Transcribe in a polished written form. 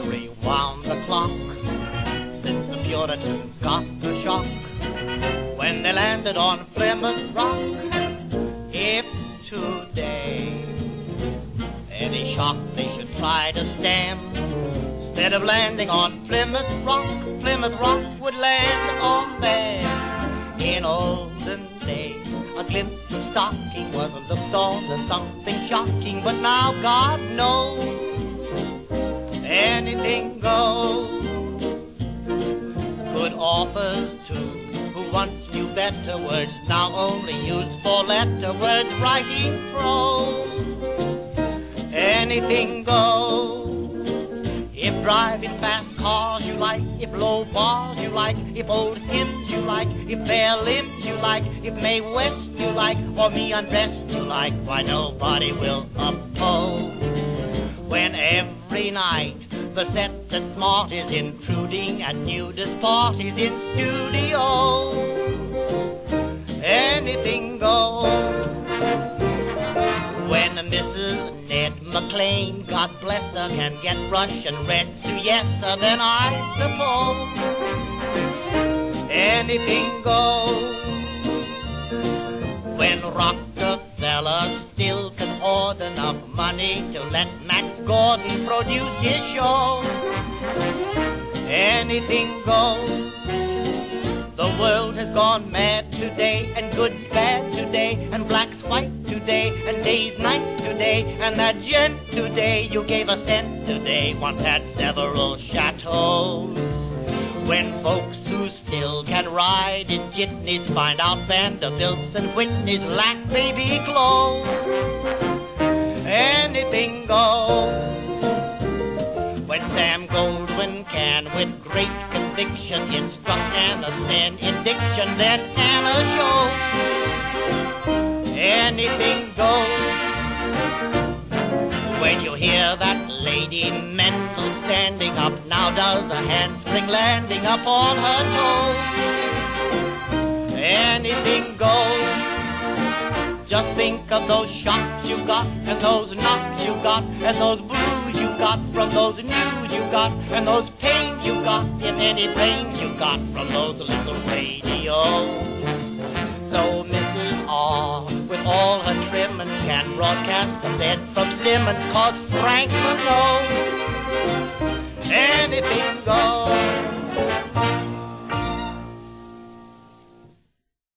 rewound the clock since the Puritans got the shock when they landed on Plymouth Rock. If today any shock they should try to stem, instead of landing on Plymouth Rock would land on them. In olden days, a glimpse of stocking was looked on as something shocking, but now God knows anything goes. Good authors too, who once knew better words, now only use four-letter words writing prose. Anything goes. If driving fast cars you like, if low bars you like, if old hymns you like, if bare limbs you like, if Mae West you like, or me undressed you like, why nobody will oppose. When every night the set that's smart is intruding at nudist parties in studios, anything goes. When Mrs. Ned McLean, God bless her, can get Russian red siesta, then I suppose anything goes. When Rockefeller still can order enough money to let Max Gordon produce his show, anything goes. The world has gone mad today, and good's bad today, and black's white today, and day's night today, and that gent today you gave a cent today once had several chateaus. When folks who still can ride in jitneys find out Vanderbilts and Whitneys lack baby clothes, anything goes. When Sam Goldwyn can, with great conviction, instruct Anna Sten in diction, then Anna shows anything goes. When you hear that Lady Mendel standing up, now does a handspring landing up on her toes, anything goes. Just think of those shocks you got, and those knocks you got, and those blues you got from those news you got, and those pains you got in any pains you got from those little radios. So Mrs. R, with all her trimmings, can broadcast the bed from Simmons, 'cause Franklin knows